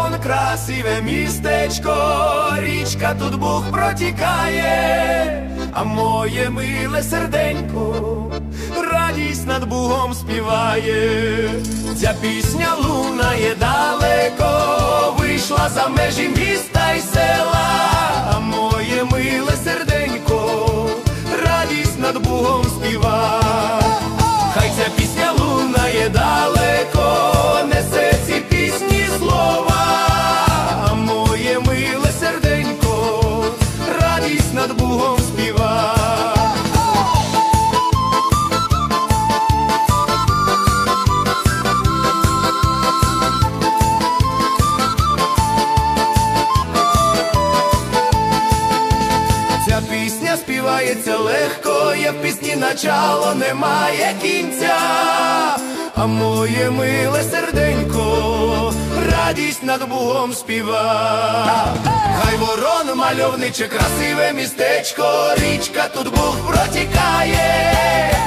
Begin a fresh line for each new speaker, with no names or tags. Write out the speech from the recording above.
Хайворон, красиве містечко, річка тут Буг протікає, а моє миле серденько радість над Бугом співає. Ця пісня лунає далеко, вийшла за межі міста й села, а моє миле серденько радість над Бугом співа. Хай ця пісня лунає далеко, несе ці пісні слова, а моє миле серденько радість над Бугом співа. Ця пісня співається легко, є в пісні начало, немає кінця, а моє миле серденько радість над Бугом співа. Хайворон, мальовниче, красиве містечко, річка тут Буг протікає,